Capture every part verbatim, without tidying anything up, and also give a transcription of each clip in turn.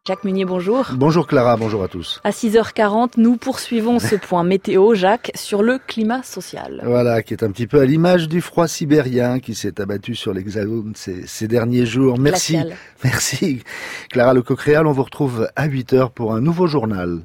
Jacques Munier, bonjour. Bonjour Clara, bonjour à tous. À six heures quarante, nous poursuivons ce point météo, Jacques, sur le climat social. Voilà, qui est un petit peu à l'image du froid sibérien qui s'est abattu sur l'Hexagone ces, ces derniers jours. Merci, Glacial. merci Clara Lecocréal. On vous retrouve à huit heures pour un nouveau journal.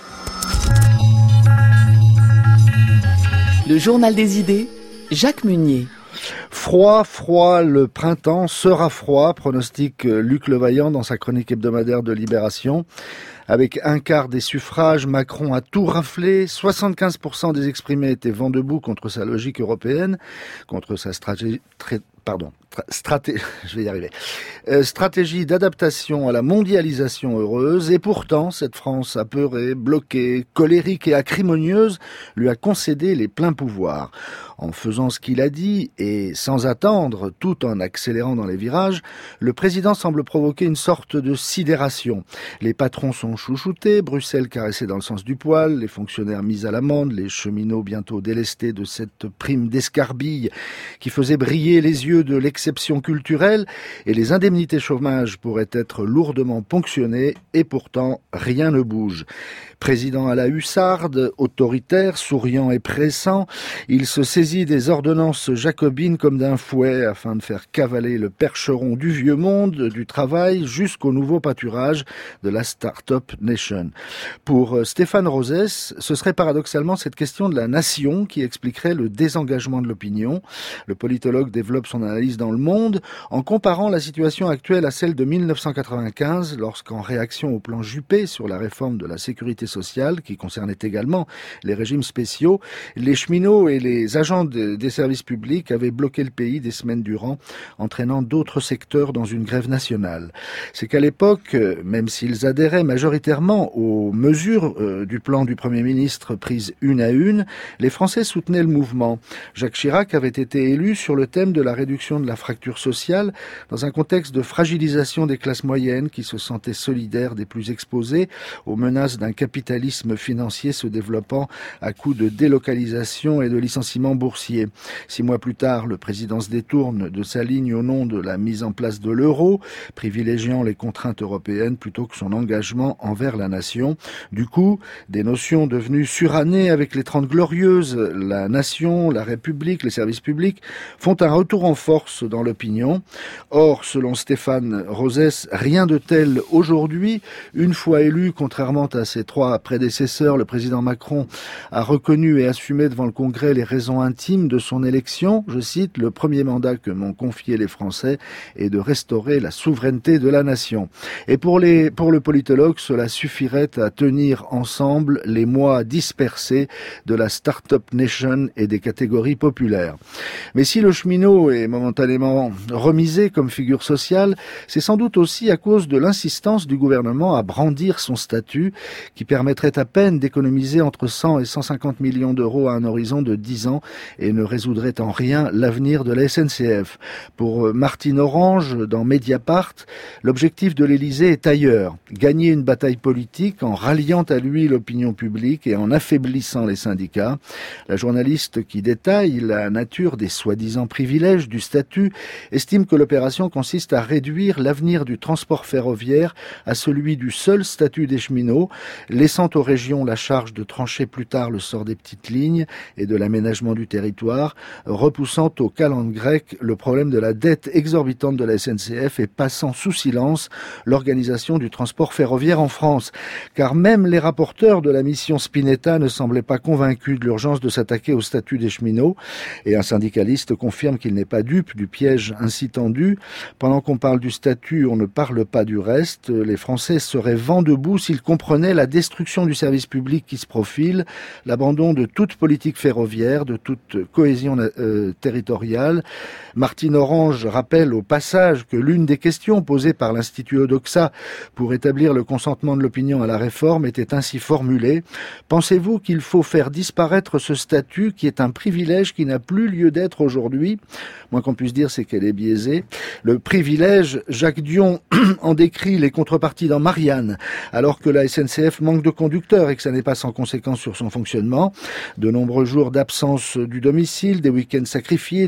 Le journal des idées, Jacques Munier. Froid, froid, le printemps sera froid, pronostique Luc Levaillant dans sa chronique hebdomadaire de Libération. Avec un quart des suffrages, Macron a tout raflé. soixante-quinze pour cent des exprimés étaient vent debout contre sa logique européenne, contre sa stratégie... Très, pardon, stratégie, je vais y arriver. Euh, stratégie d'adaptation à la mondialisation heureuse. Et pourtant, cette France apeurée, bloquée, colérique et acrimonieuse lui a concédé les pleins pouvoirs. En faisant ce qu'il a dit et sans attendre, tout en accélérant dans les virages, le président semble provoquer une sorte de sidération. Les patrons sont chouchoutés, Bruxelles caressée dans le sens du poil, les fonctionnaires mis à l'amende, les cheminots bientôt délestés de cette prime d'escarbille qui faisait briller les yeux de l'exception culturelle, et les indemnités chômage pourraient être lourdement ponctionnées, et pourtant rien ne bouge. Président à la hussarde, autoritaire, souriant et pressant, il se saisit des ordonnances jacobines comme d'un fouet afin de faire cavaler le percheron du vieux monde du travail jusqu'au nouveau pâturage de la Start-up Nation. Pour Stéphane Rosès, ce serait paradoxalement cette question de la nation qui expliquerait le désengagement de l'opinion. Le politologue développe son analyse dans Le Monde en comparant la situation actuelle à celle de mille neuf cent quatre-vingt-quinze, lorsqu'en réaction au plan Juppé sur la réforme de la sécurité sociale, qui concernait également les régimes spéciaux, les cheminots et les agents de, des services publics avaient bloqué le pays des semaines durant, entraînant d'autres secteurs dans une grève nationale. C'est qu'à l'époque, même s'ils adhéraient majoritairement aux mesures euh, du plan du Premier ministre prises une à une, les Français soutenaient le mouvement. Jacques Chirac avait été élu sur le thème de la réduction de la fracture sociale dans un contexte de fragilisation des classes moyennes qui se sentaient solidaires des plus exposés aux menaces d'un capitalisme financier se développant à coups de délocalisation et de licenciements boursiers. Six mois plus tard, le président se détourne de sa ligne au nom de la mise en place de l'euro, privilégiant les contraintes européennes plutôt que son engagement envers la nation. Du coup, des notions devenues surannées avec les Trente Glorieuses, la nation, la République, les services publics, font un retour en force dans l'opinion. Or, selon Stéphane Rosès, rien de tel aujourd'hui. Une fois élu, contrairement à ses trois prédécesseurs, le président Macron a reconnu et assumé devant le Congrès les raisons intimes de son élection. Je cite, « Le premier mandat que m'ont confié les Français est de restaurer la souveraineté de la nation ». Et pour, les, pour le politologue, cela suffirait à tenir ensemble les mois dispersés de la Start-up Nation et des catégories populaires. Mais si le cheminot est momentanément remisé comme figure sociale, c'est sans doute aussi à cause de l'insistance du gouvernement à brandir son statut qui permettrait à peine d'économiser entre cent et cent cinquante millions d'euros à un horizon de dix ans et ne résoudrait en rien l'avenir de la S N C F. Pour Martine Orange, dans Mediapart, l'objectif de l'Élysée est ailleurs. Gagner une bataille politique en ralliant à lui l'opinion publique et en affaiblissant les syndicats. La journaliste qui détaille la nature des soi-disant privilèges du statut estime que l'opération consiste à réduire l'avenir du transport ferroviaire à celui du seul statut des cheminots, laissant aux régions la charge de trancher plus tard le sort des petites lignes et de l'aménagement du territoire, repoussant au calende grec le problème de la dette exorbitante de la S N C F et passant sous silence l'organisation du transport ferroviaire en France. Car même les rapporteurs de la mission Spinetta ne semblaient pas convaincus de l'urgence de s'attaquer au statut des cheminots, et un syndicaliste confirme qu'il n'est pas dupe du piège ainsi tendu. Pendant qu'on parle du statut, on ne parle pas du reste. Les Français seraient vent debout s'ils comprenaient la destruction du service public qui se profile, l'abandon de toute politique ferroviaire, de toute cohésion euh, territoriale. Martine Orange rappelle au passage que l'une des questions posées par l'Institut Odoxa pour établir le consentement de l'opinion à la réforme était ainsi formulée. Pensez-vous qu'il faut faire disparaître ce statut qui est un privilège qui n'a plus lieu d'être aujourd'hui ? Moins qu'on puisse dire, c'est qu'elle est biaisée. Le privilège, Jacques Dion en décrit les contreparties dans Marianne, alors que la S N C F manque de conducteurs et que ça n'est pas sans conséquence sur son fonctionnement. De nombreux jours d'absence du domicile, des week-ends sacrifiés,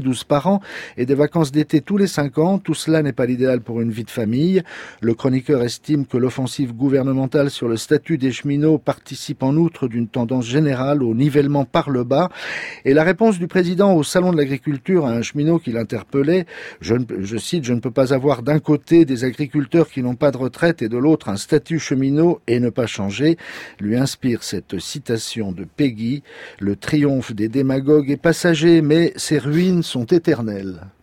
douze par an et des vacances d'été tous les cinq ans. Tout cela n'est pas l'idéal pour une vie de famille. Le chroniqueur estime que l'offensive gouvernementale sur le statut des cheminots participe en outre d'une tendance générale au nivellement par le bas. Et la réponse du président au salon de l'agriculture à un cheminot qui l'interpellait, je, je cite, « Je ne peux pas avoir d'un côté des agriculteurs qui n'ont pas de retraite et de l'autre un statut cheminot et ne pas changer », lui inspire cette citation de Péguy. Le triomphe des démagogues est passager, mais ses ruines sont éternelles.